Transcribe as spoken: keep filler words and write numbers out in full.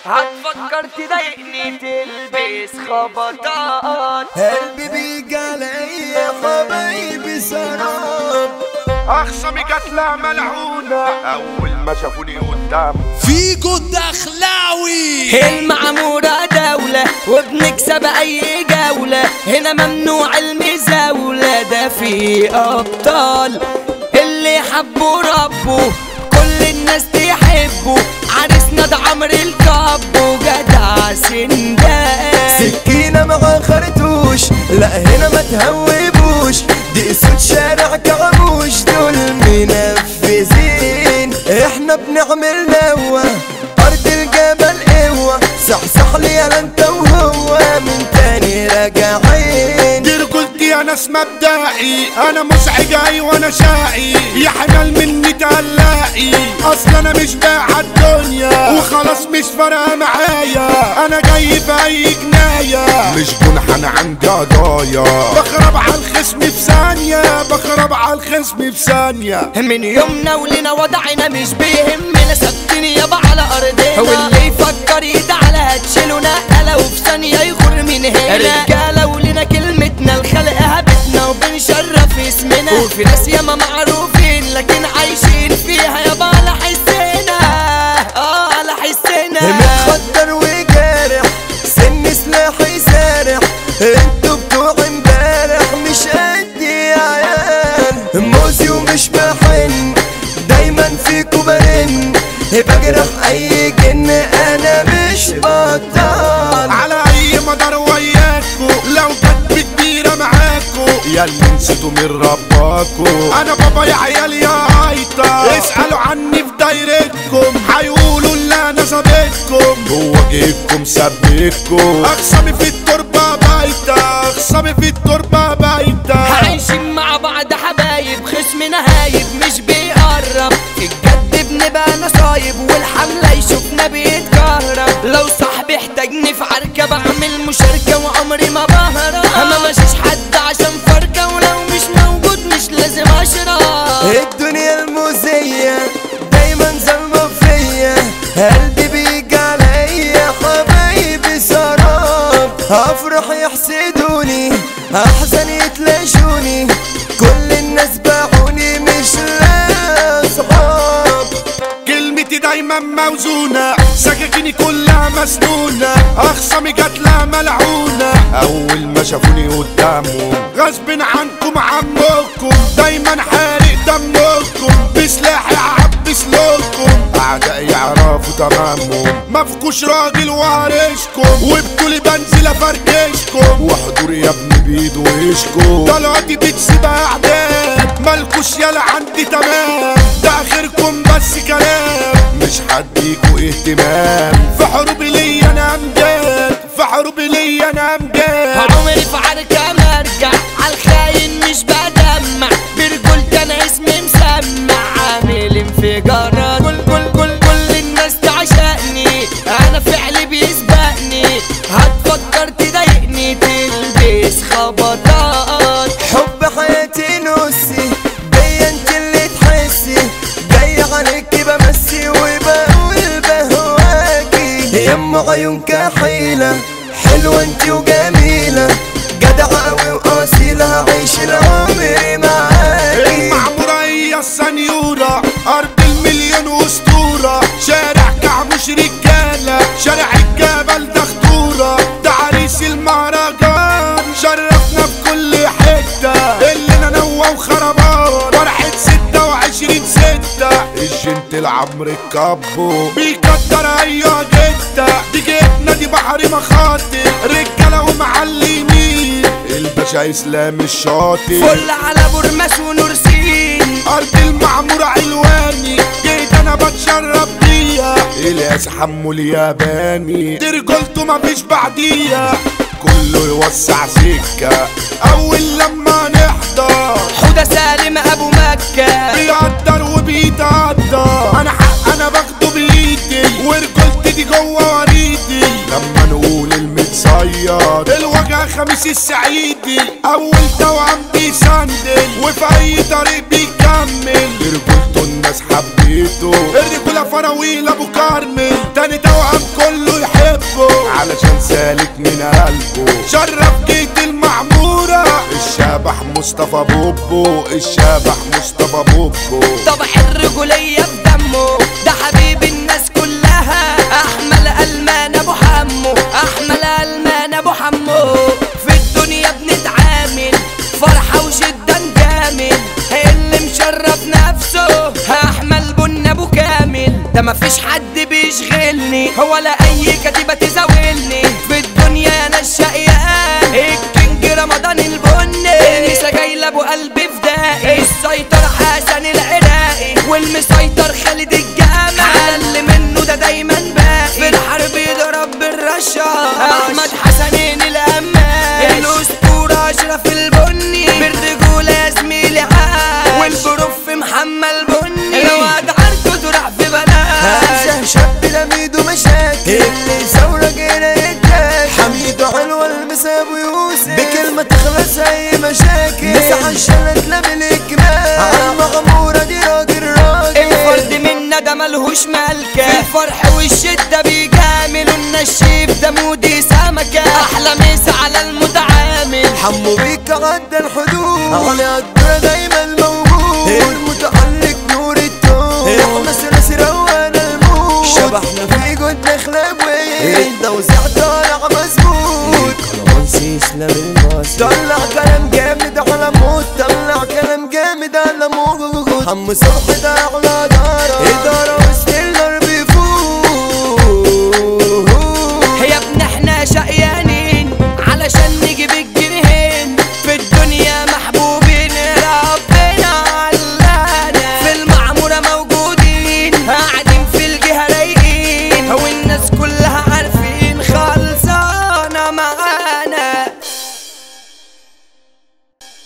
هتفكر تضايقني تلبس خبطات. قلبي بيجي عليا حبايبي سراب. اخصامي جات لها ملعونة اول ما شافوني قدام. فيجو الدخلاوي المعمورة دولة وبنكسب اي جولة، هنا ممنوع المزاولة، ده في ابطال اللي حبوا ربه كل الناس تحبه. عرسنا ده عمرو الكابو جدع سندان. سكينة مع خرطوش لا هنا ما تهوبوش، دي اسود شارع كعبوش دول منفذين. احنا بنعمل نوة ارض الجبل قوة، صحصح لي يا انت وهو من تاني راجعين. دي رجولتي يا ناس مبدئي، انا مزعج ايوه انا شقي، يا حمال مني تقلقي، اصل انا مش بايع الدنيا وخلاص مش فارقه معايا. انا جاي في اي جنايه مش جنح، انا عندي قضايا بخرب على الخصم في ثانيه، بخرب على الخصم في ثانيه. من يومنا ولنا وضعنا مش بيهمنا، ثابتين يابا على ارضنا، واللي يفكر يتعالى هتشيله نقله وفي ثانيه يغر من هنا. رجاله ولنا كلمتنا الخلق هبتنا وبنشرف اسمنا، وفي ناس ياما معروفين لكن عايشين فيها يابا على حسنا. اه على حسنا متخدر وجارح سن سلاحي سارح، انتوا بتوع امبارح مش قدي يا عيال. موزي ومش بحن دايما فيكوا برن، بجرح اي جن انا مش بطال. على اي مدار وياكو لو كانت كبيره معاكو ياللي نسيتوا من رباكو. انا بابا يا عيال يا هايطه، اسالوا عني في دايرتكم هيقولوا اللي انا سابتكم، هو جيبكم سابتكم. اخصامي في التربه بايته، اخصامي في التربه بايته. عايشين مع بعض حبايب، خصمنا هايب مش بيقرب، في الجد بنبقى نصايب والحملة يشوفنا بيتكهرب. لو صاحبي احتاجني في عركة بعمل مشاركة وعمري ما بهرب، اما ماشيش حد عشان فركة ولو مش موجود مش لازم اشرب. الدنيا الموزية دايما ظلمة فيا، قلبي بيجي عليا حبايبي سراب. افرح يحسدوني احزن يتلاشوني، كل الناس باعوني مش لا صحاب. كلمتي دايما موزونة، سكاكيني كلها مسنونة، اخصامي جات لها ملعونة اول ما شافوني قدامهم. غصب عنكم عمكم دايما حارق دمكم، بسلاحي اعبس لكم، اعدائي يعرفوا تمامهم. مفكوش راجل وعرشكم وبطولي بنزل افركشكم، وحضوري يا ابني بيد وشكم. طلعتي بتسيب اعداد مالكوش يالا عندي تمام، ده اخركم بس كلام مش هديكوا اهتمام. في حروبي ليا انا امجاد، في حروبي ليا انا امجاد. عمري في عركة مرجع عالخاين مش بدمع، برجولتي انا اسمي مسمع، عامل انفجارات. كل كل كل كل الناس تعشقني، انا فعلي بيسبقني، هتفكر تضايقني تلبس خبطات. حب حياتي نصي بيا انت اللي تحسي، جاي عليك بمسي وبقول بهواكي. يم عيون كحيلة حلوة انت وجميلة، جدعة اوي واصيلة هعيش العمر معاكي. المعمورة هي السنيورة، ارض المليون واسطورة، شارع كعبوش رجالة، شارع الجبل ده خطورة، ده عريس المهرجان شرفنا في كل حتة، اللي نوى وخربان فرحة ستة وعشرين ستة. الجنت العمر الكابو بيقدر ايوه جدة، دي جبنا دي بحر مخاطر، رجالة ومعلمين، الباشا اسلام الشاطر. فل على برمس ونورسين، ارض المعمورة علواني، جيت انا بتشرب بيها، الياس حمو الياباني، دي رجولته مفيش بعديها، كله يوسع سكة اول لما نحضر. حودة سالم ابو مكة بيقدر وبيتقدر، انا حق انا باخده بايدي، ورجولتي دي جوه وريدي. لما نقول المتصيد الوجه خميس السعيدي، اول توأم بيسندل وفي اي طريق بيكمل، رجولته الناس حبيته، الرجولة فراويل ابو كارمل، تاني توأم كله سالك من قلبه. شرف جيت المعمورة الشبح مصطفى بوبو، الشبح مصطفى بوبو. طبع الرجولية في دمه، ده حبيب الناس كلها. احمل المان ابو حمو، احمل المان ابو حمو. في الدنيا بنتعامل فرحة وجدا جامل، اللي مشرف نفسه احمل بن ابو كامل. ده مفيش حد بيشغلني ولا اي كتيبة تزاولني، في الدنيا انا الشقيان الكينج رمضان البني. النسا جايلة ابو قلبي فدائي، السيطر حسن العراقي والمسيطر خالد الجامع. على اللي منه ده دايما باقي، في الحرب يضرب بالرشاش. احمد حسنين الاماش، الاسطورة اشرف البني. بالرجولة يا زميلي عاش، والبروف محمل بني. لو ادعرته تروح في بلاش. شاب لميد ومشاكل، اللي ثورة جينا يتاكل. حميد حلوة المسا ابو يوسف، بكلمة تخلص اي مشاكل. مسا عالشلة تلام الاجمال، عالمغمورة دي راجل راجل. الفرد منا ده ملهوش ملكة، في الفرح والشدة بيجامل. النشيف ده مودي سمكة، احلى مسا على المتعامل. حمو بيك عدى الحدود، على الدرة دايما موجود. المتألق نور التوب، احنا سلاسي روانا الموت. شبحنا في جودنا خلاوي، التوزيع طالع مظبوط. كلامونسي اسلام المصري، طلع كلام جامد على موت. طلع كلام جامد على موت. حمو صبحي ده